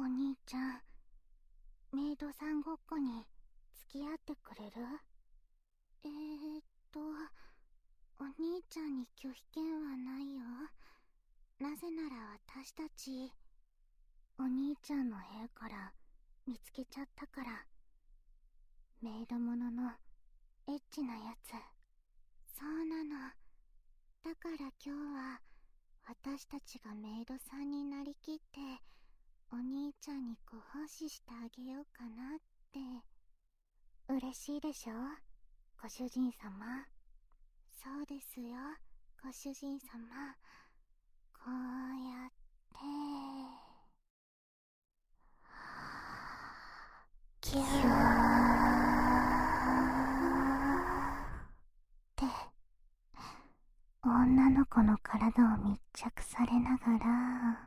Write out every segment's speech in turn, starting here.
お兄ちゃん、メイドさんごっこに付き合ってくれる？えーっと、お兄ちゃんに拒否権はないよ。なぜなら私たち、お兄ちゃんの部屋から見つけちゃったから。メイドもののエッチなやつ。そうなの。だから今日は私たちがメイドさんになりきってお兄ちゃんにご奉仕してあげようかなって。嬉しいでしょ、ご主人様。そうですよ、ご主人様。こうやって、キューって女の子の体を密着されながら、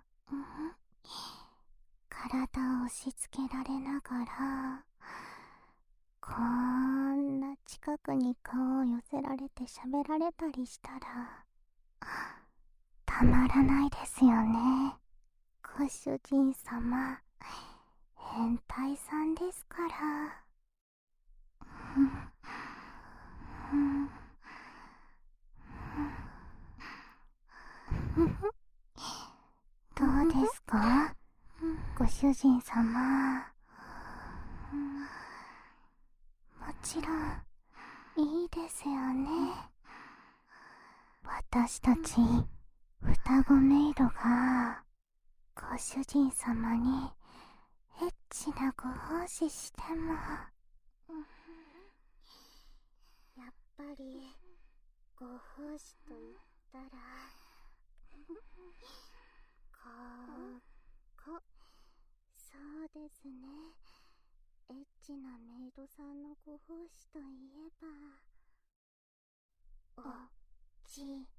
体を押し付けられながら、こんな近くに顔を寄せられて喋られたりしたらたまらないですよね、ご主人様。変態さんですから。どうですか、ご主人様。もちろんいいですよね。私たち双子メイドがご主人様にエッチなご奉仕しても、やっぱりご奉仕と言ったらそうですね。エッチなメイドさんのご奉仕といえば、おちん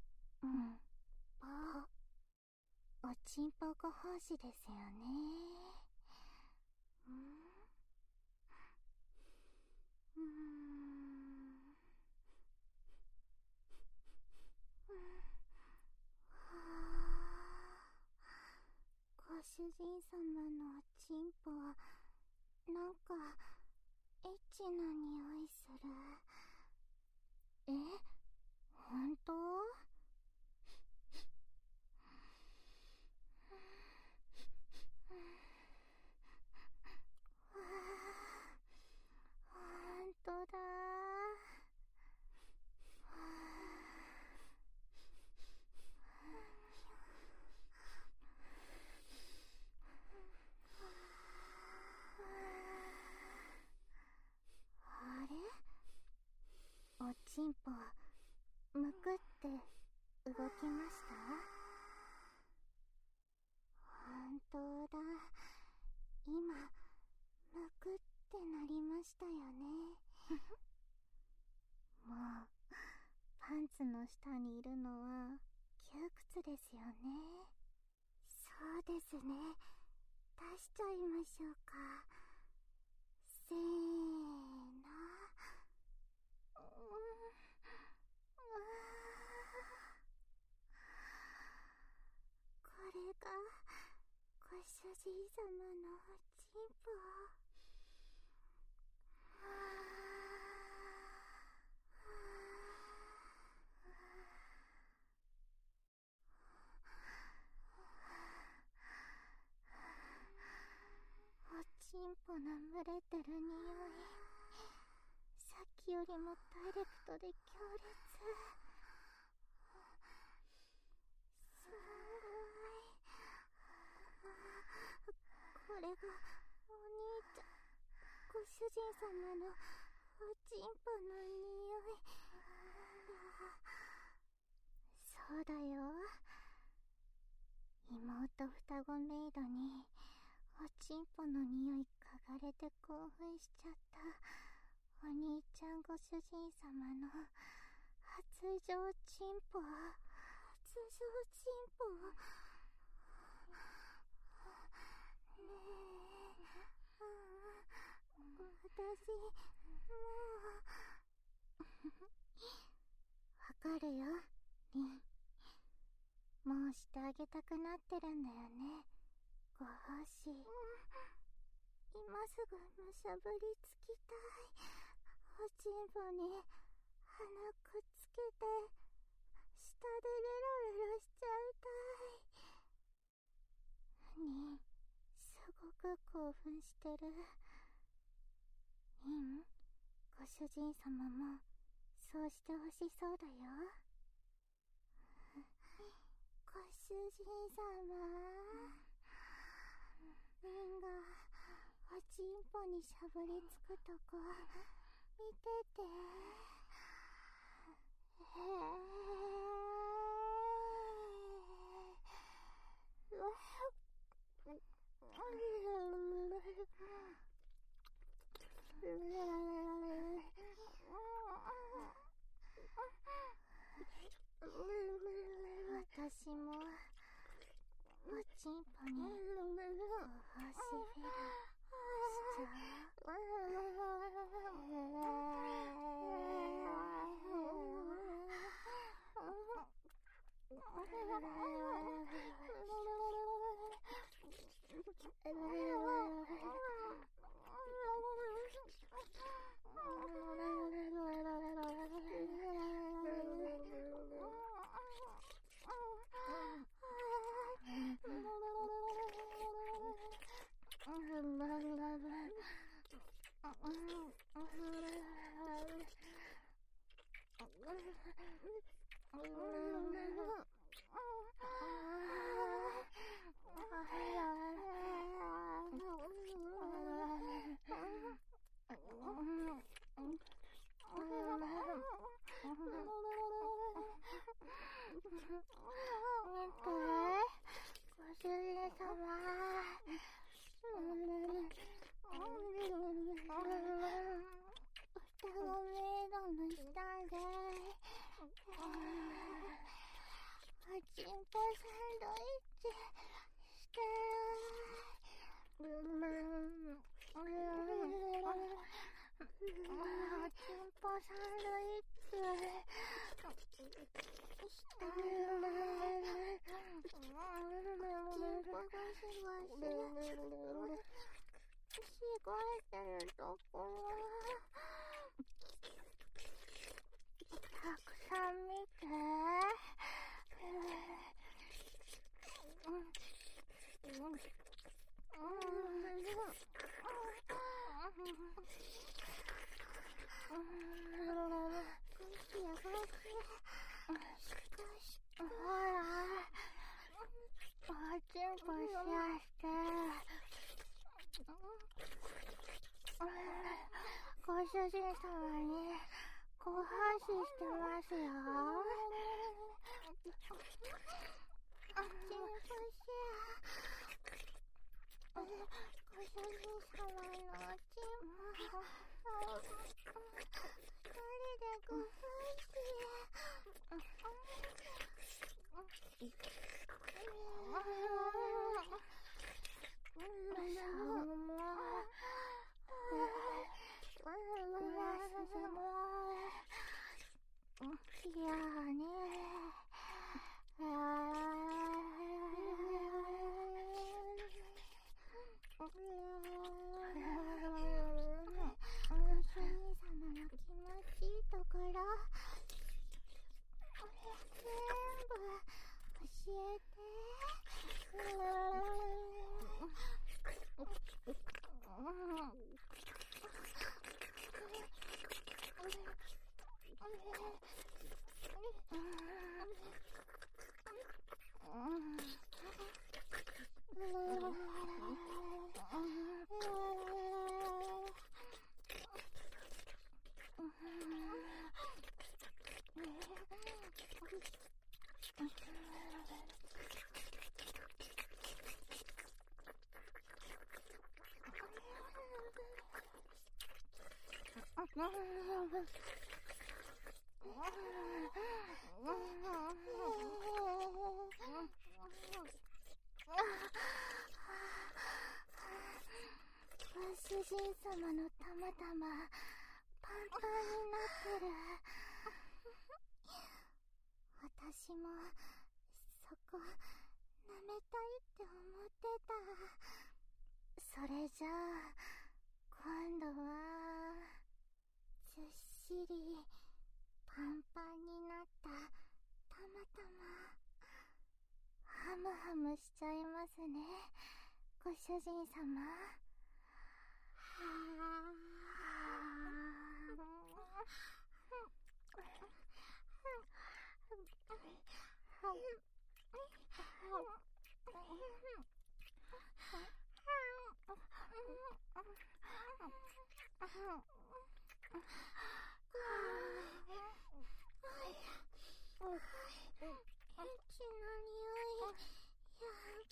ぽ、おちんぽご奉仕ですよね。ご主人様のおちんぽ、なんかエッチな匂いする。え、ほんと？ほんとだ。あれ？おちんぽ、むくって動きました？ほんとだ。今、むくってなりましたよね。もう、パンツの下にいるのは窮屈ですよね。そうですね。出しちゃいましょうか。せーの。これがご主人様のおちんぽ。おちんぽの蒸れてる匂い、さっきよりもダイレクトで強烈。すごい。これがお兄ちゃん、ご主人様のおちんぽの匂い。そうだよ、妹双子メイドにおちんぽの匂い嗅がれて興奮しちゃったお兄ちゃんご主人様の発情ちんぽ。発情ちんぽ。ねえ、私、もわかるよ、リン。もうしてあげたくなってるんだよね、 ご奉仕、今すぐむしゃぶりつきたい。おちんぽに鼻くっつけて下でレロレロしちゃいたい。にすごく興奮してる。ご主人様もそうしてほしそうだよ。ご主人様、リンがおちんぽにしゃぶりつくとこ見てて。私もおちんぽにご奉仕フェラしちゃご主人様にご奉仕してますよ。ご主人様のおちんぽ一人でご奉仕。いやーねご主人様の気持ちいいところ全部教えて。ご主人様のたまたまパンパンになってる。私もそこ舐めたいって思ってた。 それじゃあ今度はずっしりパンパンになったたまたまハムハムしちゃいますね、ご主人様。エッチな匂い、やだ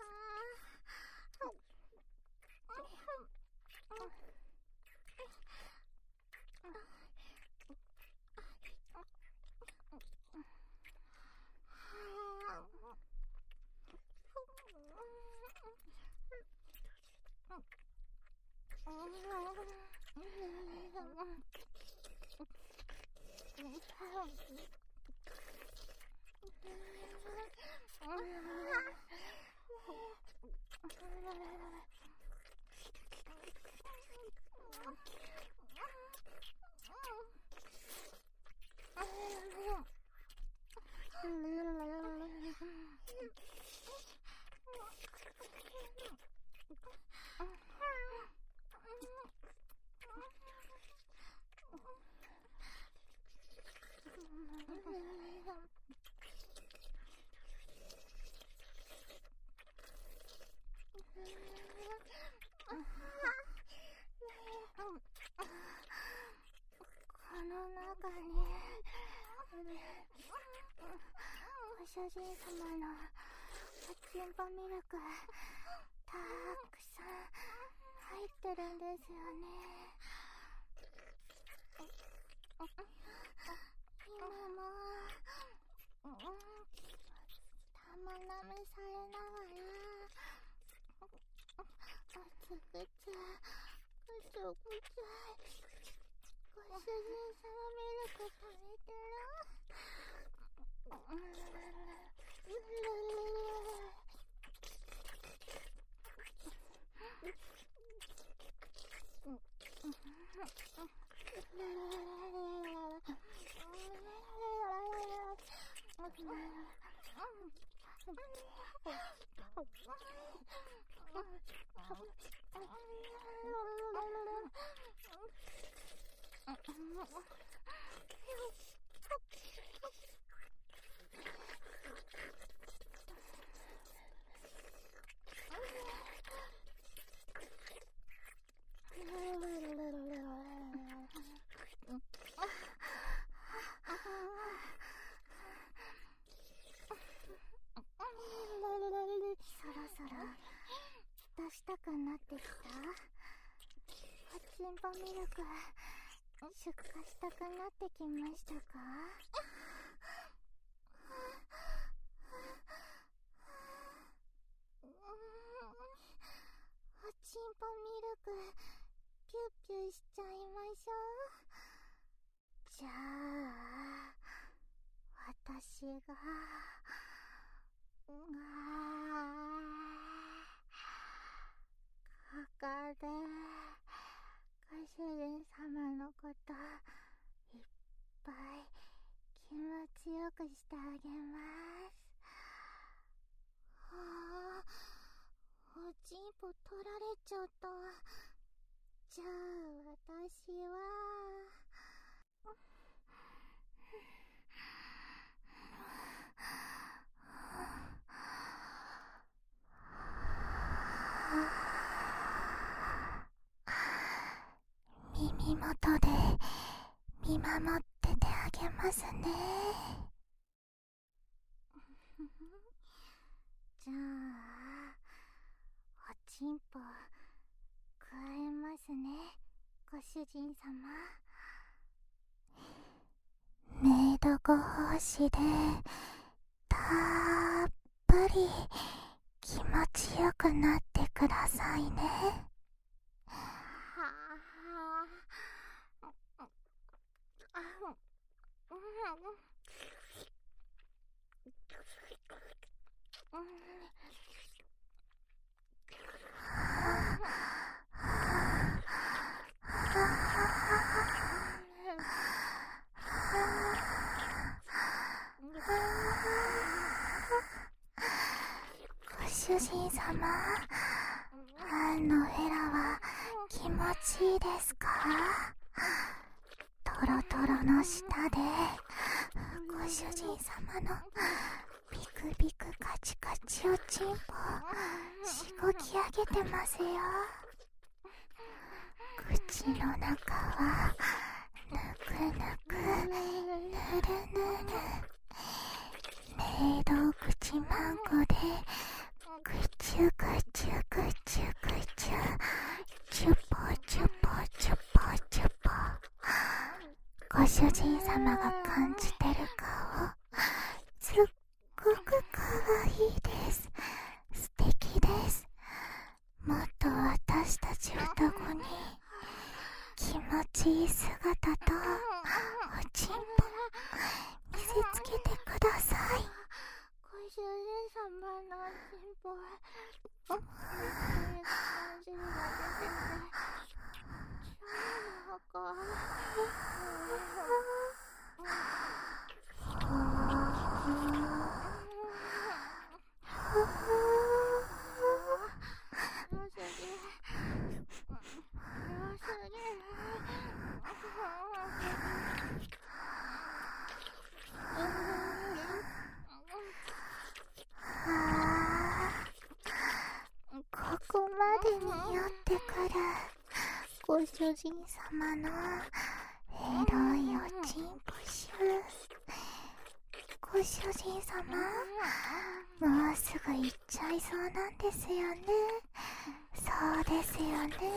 この中にご主人様のおちんぽミルクたくさん入ってるんですよね。今も玉なめされながらぐつぐつぐちょぐちょご主人様ミルク食べてる。そろそろ出したくなってきた。おちんぽミルク出荷したくなってきましたか？おちんぽミルクピュッピュしちゃいましょう。じゃあ私がここでご主人様のこといっぱい気持ちよくしてあげます。はあ、おちんぽ取られちゃった。じゃあ私は耳元で見守っててあげますね。じゃあおちんぽ加えますね、ご主人様。メイドご奉仕でたっぷり気持ちよくなってくださいね。 様、フェラは気持ちいいですか？トロトロの下でご主人様のビクビクカチカチおちんぽしごき上げてますよ。口の中はぬくぬくぬるぬる、メイド口マンコでぐちゅぐちゅぐちゅぐちゅ、チュポチュポチュポチュポ。ご主人様が感じてる顔、すっごくかわいいです。素敵です。もっと私たち双子に気持ちいい姿とおちんぽ見せつけてください。ご主人様のおちんぽは感じるが出てて、超長ここまでに寄ってくるご主人様のエロいおちんぽしゅ。ご主人様、もうすぐ行っちゃいそうなんですよね。そうですよね。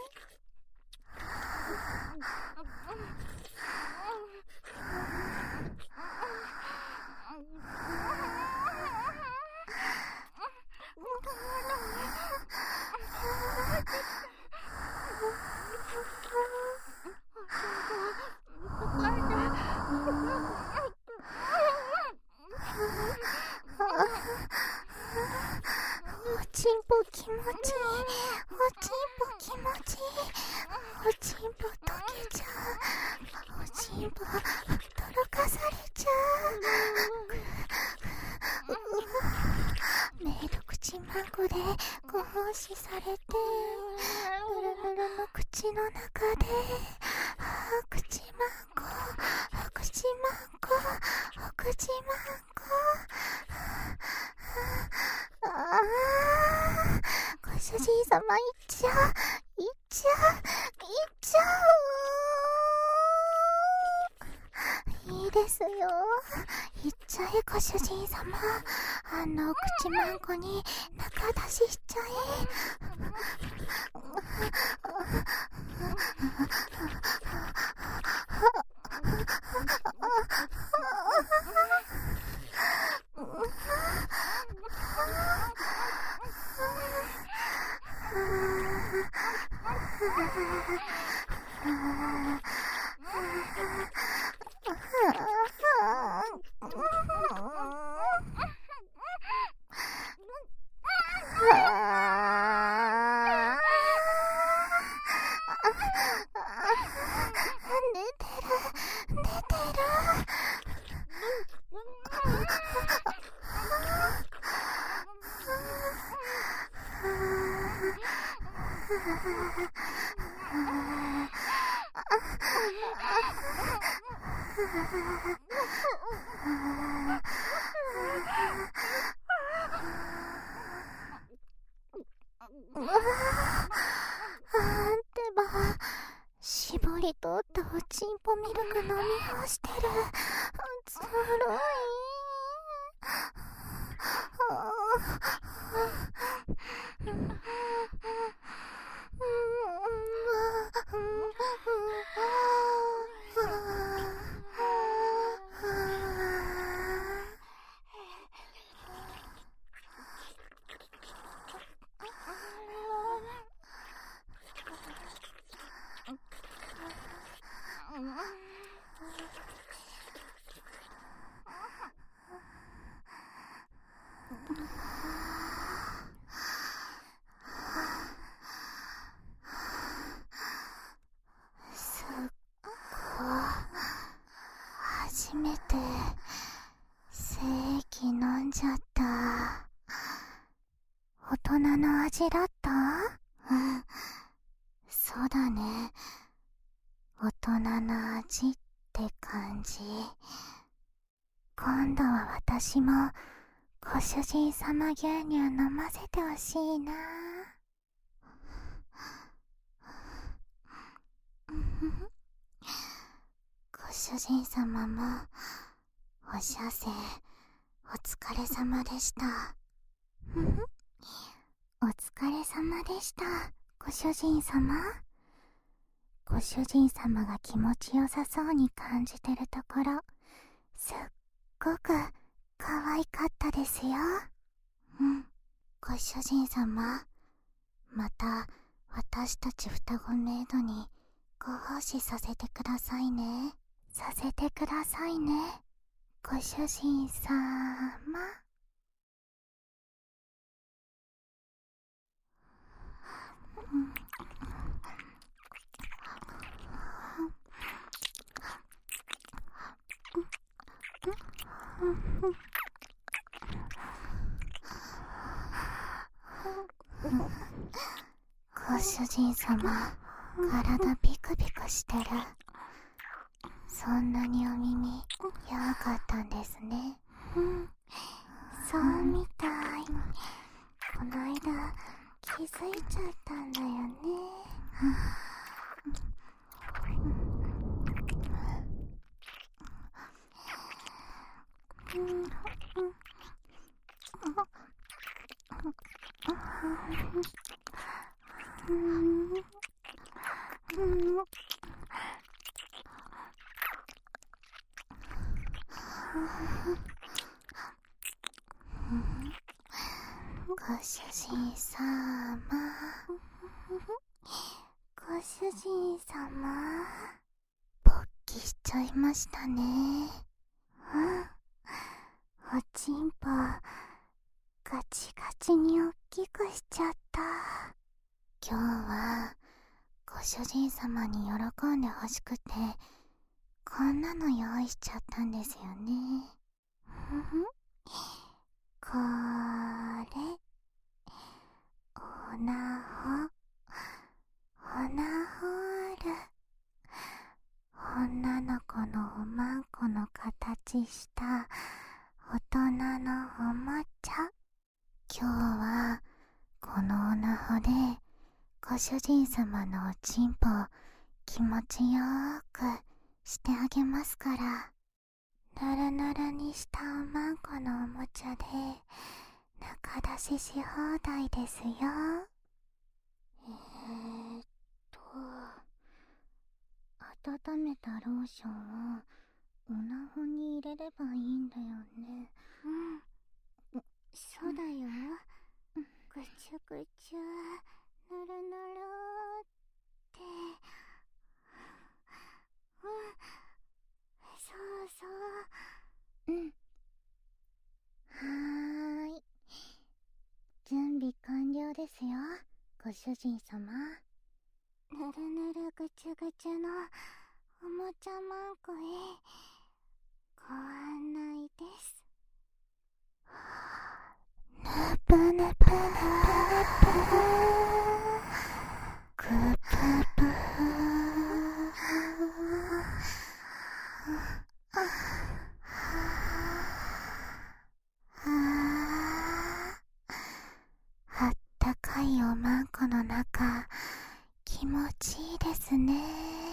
おちんぽ気持ちいい。おちんぽ気持ちいい。おちんぽ溶けちゃう。おちんぽとろかされちゃう。メイド口マンコでご奉仕されて、ぬるぬるの口の中で、口マンコ、口マンコ、口マンコ。ご主人様行っちゃう、行っちゃう、行っちゃう。いいですよ、行っちゃえご主人様。口マンコに中出ししちゃえ。でば、絞り取ったおちんぽミルク飲み干してる。ずるい。 人の味だった？うん、そうだね。大人の味って感じ。今度は私もご主人様牛乳飲ませてほしいな。ご主人様もおしゃせお疲れ様でした。お疲れ様でした、ご主人様。ご主人様が気持ちよさそうに感じてるところ、すっごく可愛かったですよ。うん。ご主人様、また私たち双子メイドにご奉仕させてくださいね。させてくださいね、ご主人様。ご主人様、体ビクビクしてる。そんなにお耳弱かったんですね。そうみたい。この間気づいちゃったんだよね。ご主人様、ご主人様、勃起しちゃいましたね。おちんぽガチガチにおっきくしちゃった。今日はご主人様に喜んでほしくてこんなの用意しちゃったんですよね。これオナホール、女の子のおまんこの形した大人のおもちゃ。今日はこのオナホでご主人様のおちんぽを気持ちよーくしてあげますから。ぬるぬるにしたおまんこのおもちゃで中出しし放題ですよ。温めたローションをオナホに入れればいいんだよね。そうだよ。ぐちゅぐちゅ、ぬるぬるって。そうそう。はーい。準備完了ですよ、ご主人様。ぬるぬるぐちゅぐちゅのおもちゃまんこへご案内です。ぬぷぬぷぬぷぬぷ、ぐぷぷ、あったかいおまんこの中、気持ちいいですね。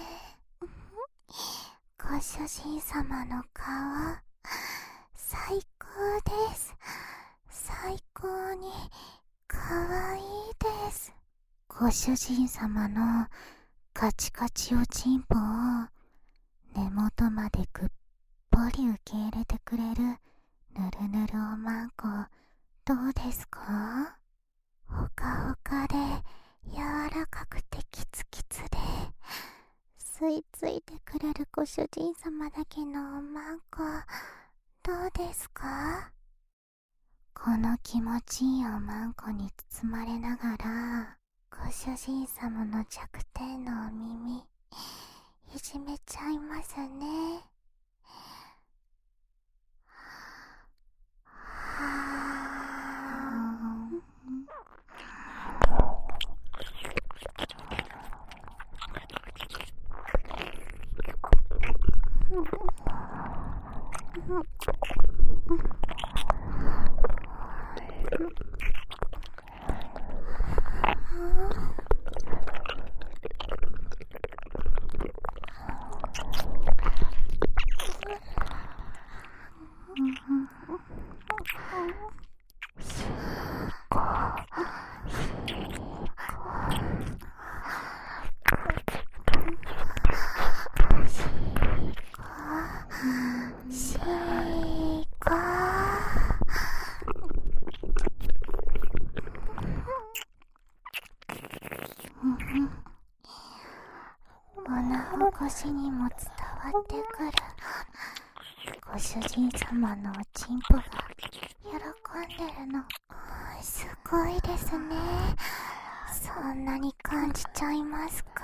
ご主人様の顔、最高です。最高にかわいいです。ご主人様のカチカチおちんぽを根元までぐっぽり受け入れてくれるぬるぬるおまんこ、どうですか？ほかほかで柔らかくてキツキツで吸い付いてくれるご主人様だけのおまんこ、どうですか？この気持ちいいおまんこに包まれながら、ご主人様の弱点のお耳いじめちゃいますね。は物干しにも伝わってくる。ご主人様のおちんぽが喜んでるの。すごいですね。そんなに感じちゃいますか？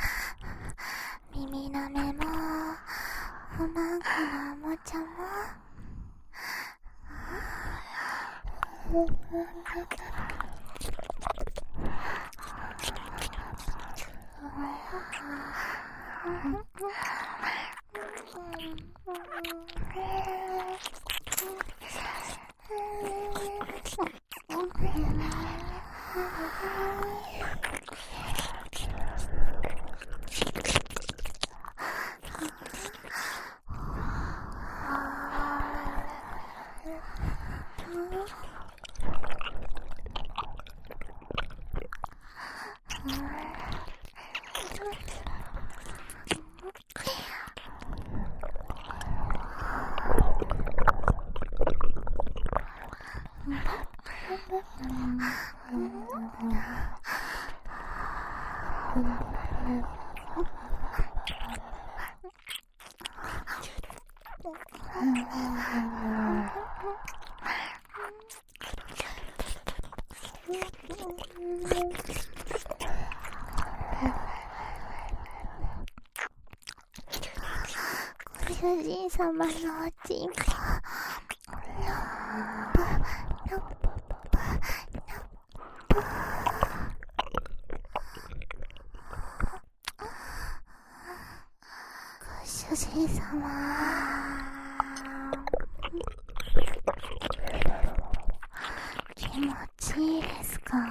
耳なめもおまんこのおもちゃも。ご主人様のおちんぽ。ご主人様、気持ちいいですか？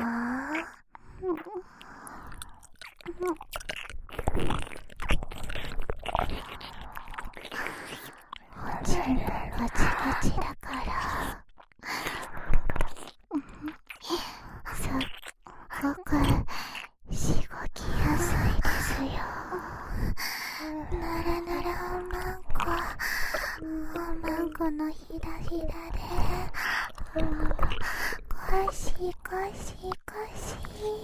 おちんぽガチガチだからすっごくしごきやすいですよ。ならならおまんこのひらひらでゴシゴシゴシ。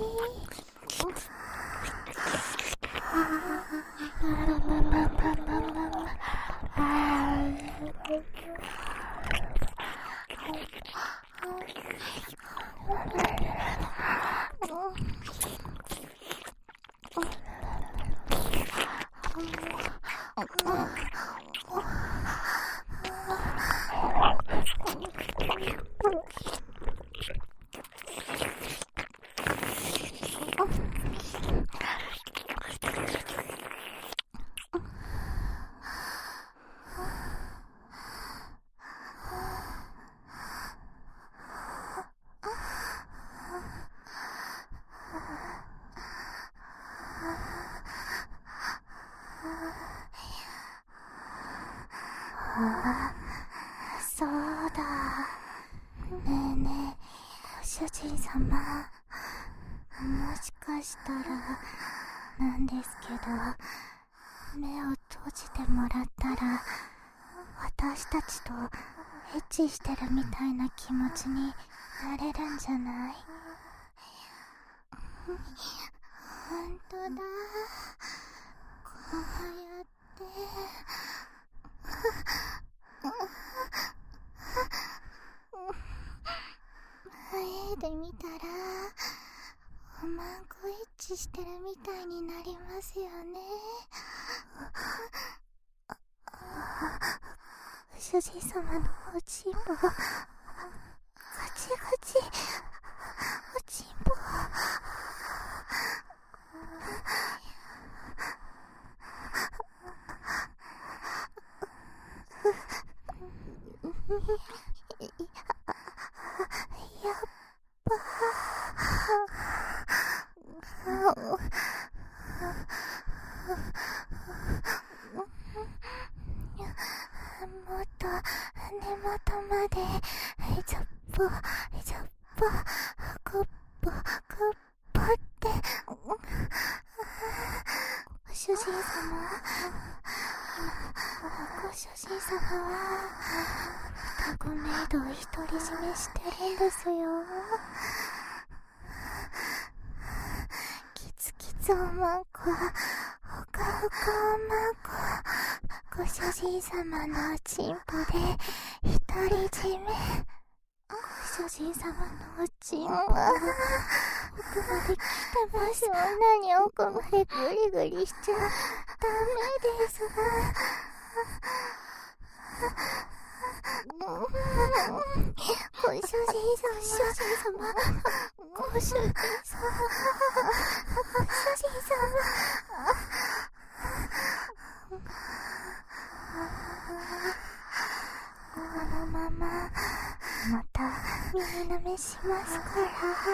そうだ。ねえねえ、ご主人様、もしかしたらなんですけど、目を閉じてもらったら私たちとエッチしてるみたいな気持ちになれるんじゃない？ほんとだ。こうやって前で見たらおまんこエッチしてるみたいになりますよね。ご主人様のおちんぽガチガチ。おちんぽやっばもっと根元までちょっぽちょっぽこっぽこっぽってご主人様、ご主人様は双子メイドを独り占めしてるんですよ。きつそうまんこ、ほかほかおまんこ、ご主人様のおちんぽで独り占め。ご主人様のおちんぽが奥まで来てます。そんなに奥までグリグリしちゃダメです。ご主人様、ご主人様、ご主人様、このまままた耳舐めしますから、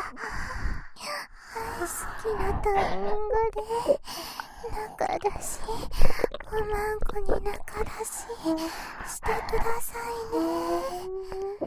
大好きなタイミングで中出し、おまんこに中出ししてくださいね。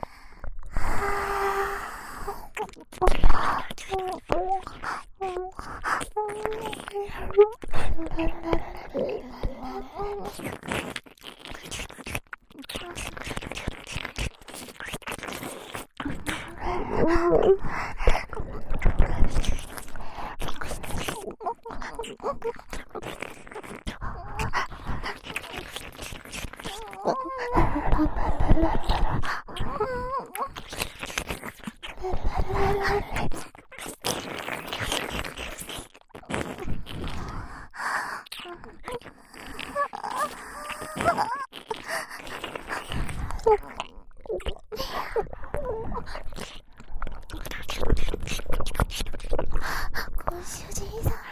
ご主人様、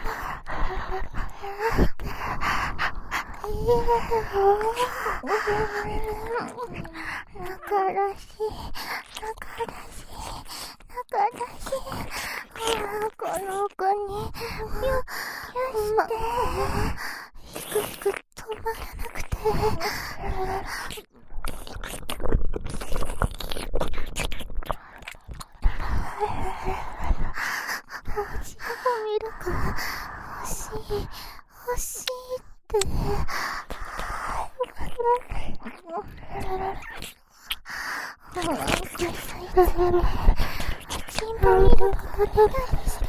中出し、この奥によして、ひく止まらなくて、おちんぽミルク欲しいって。チンポミルクお願いして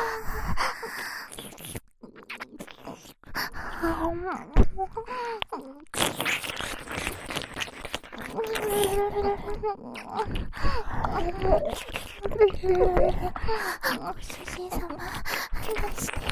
ご主人様、出して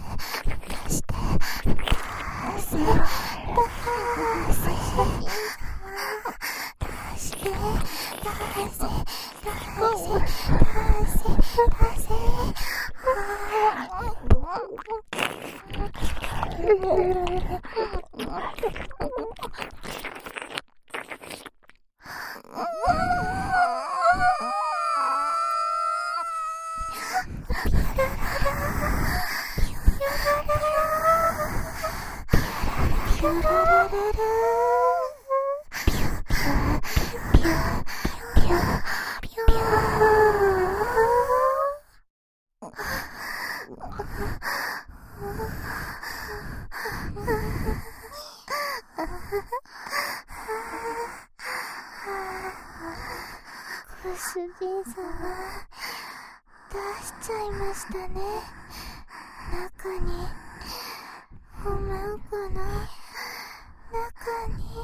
ご主人様、出しちゃいましたね。中に、おまんこの中に、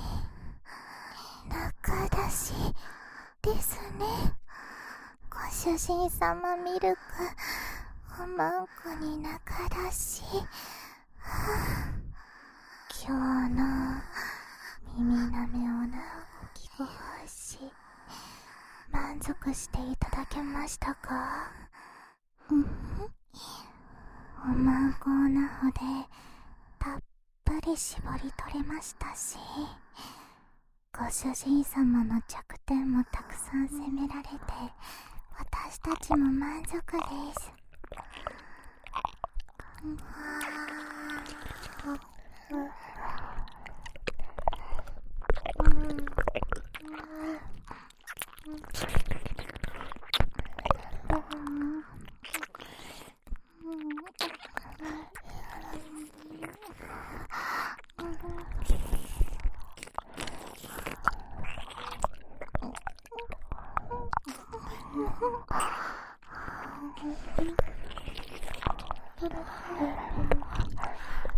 中出しですね。ご主人様ミルク、おまんこに中出し。今日の耳なめおなごきご奉仕、満足していただけましたか？おまんこおなほでたっぷり絞り取れましたし、ご主人様の弱点もたくさん責められて、私たちも満足です。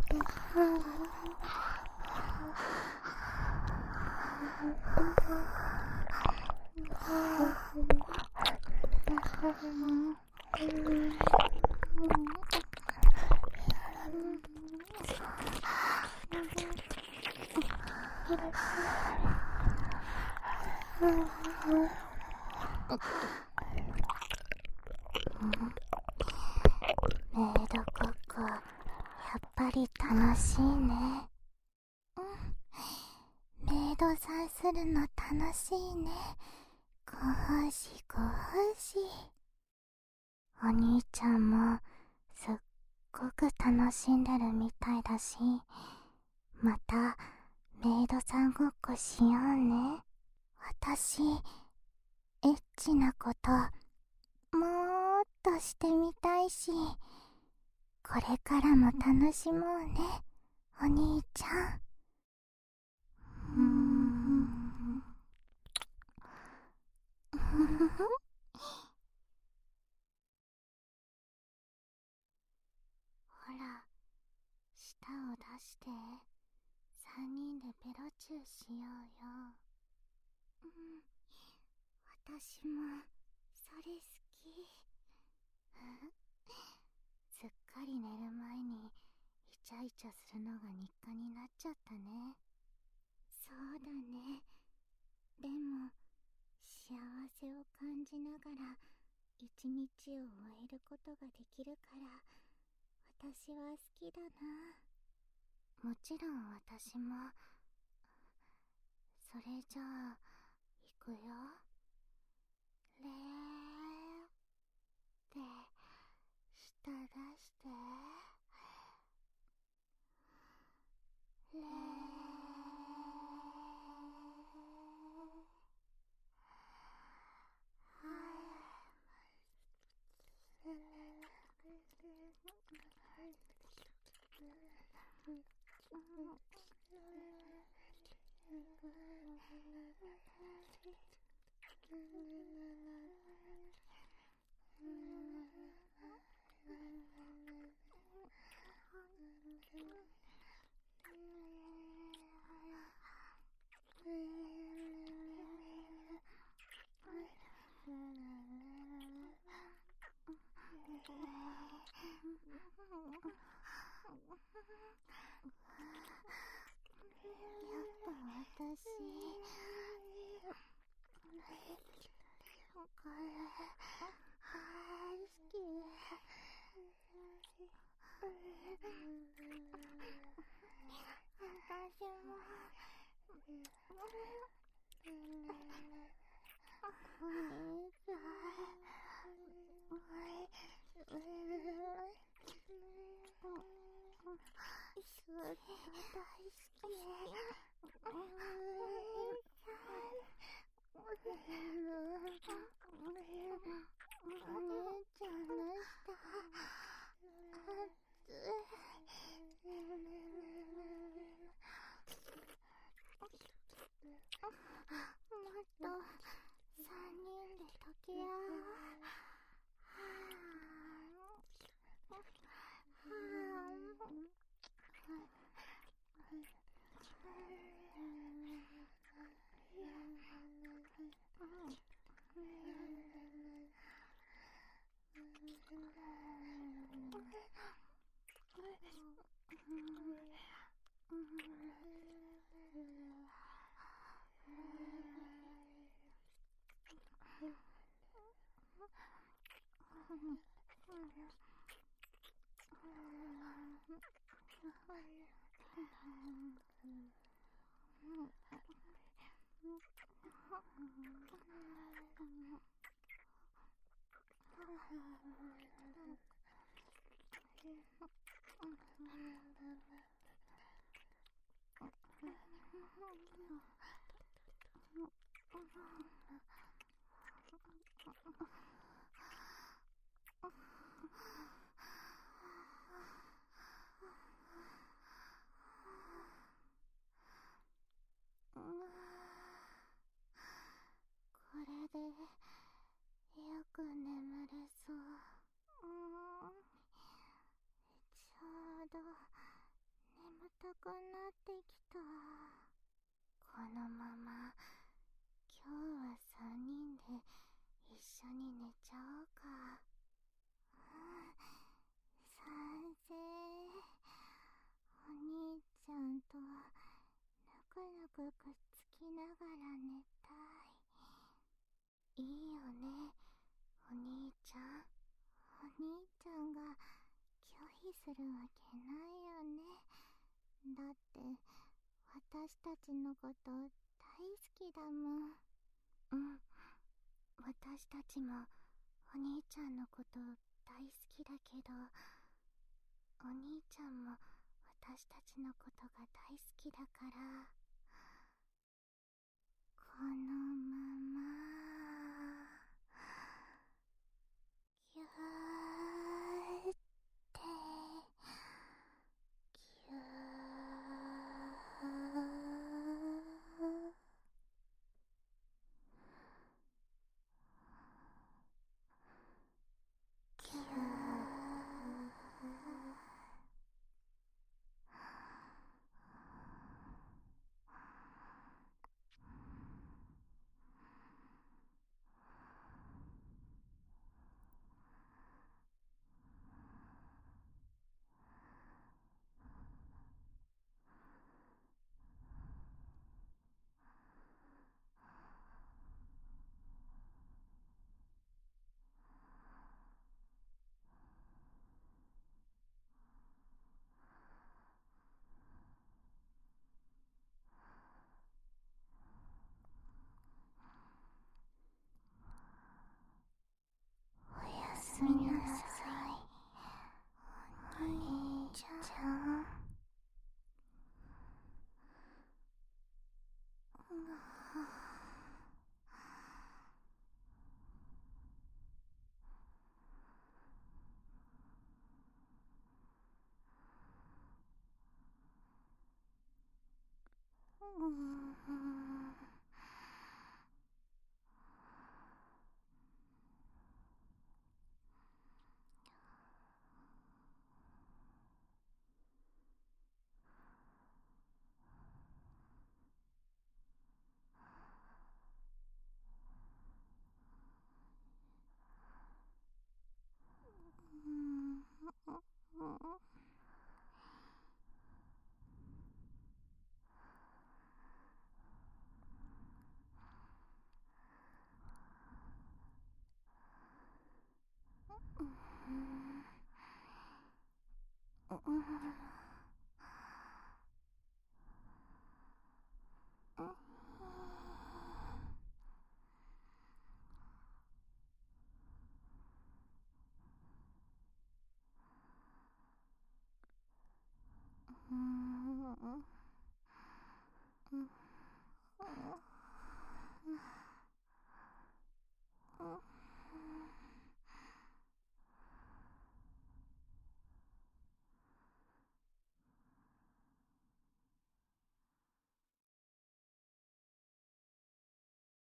メイドごっこ、やっぱり楽しいね。メイドさんするの楽しいね。ごほしごほし。お兄ちゃんもすっごく楽しんでるみたいだし、またメイドさんごっこしようね。私、エッチなこともーっとしてみたいし、これからも楽しもうね、お兄ちゃん。ほら、舌を出して、3人でペロチューしようよ。私もそれ好き。すっかり寝る前にイチャイチャするのが日課になっちゃったね。そうだね。でも幸せを感じながら一日を終えることができるから私は好きだな。もちろん私も。それじゃあ行くよ。れーって舌出して。れやっぱ私これ大好き。私もお兄ちゃんすっごい大好き。お姉ちゃんの舌熱い。もっと3人で溶け合おう。これでよく眠れそう。 たくなってきた。このまま今日は3人で一緒に寝ちゃおうか。賛成。お兄ちゃんとぬくぬくくっつきながら寝たい。いいよね、お兄ちゃん。お兄ちゃんが拒否するわけないよね。だって私たちのこと大好きだもん。うん、私たちもお兄ちゃんのこと大好きだけど、お兄ちゃんも私たちのことが大好きだから、このままぎゅーってぎゅーぎゅー。おやすみなさい、お兄ちゃん。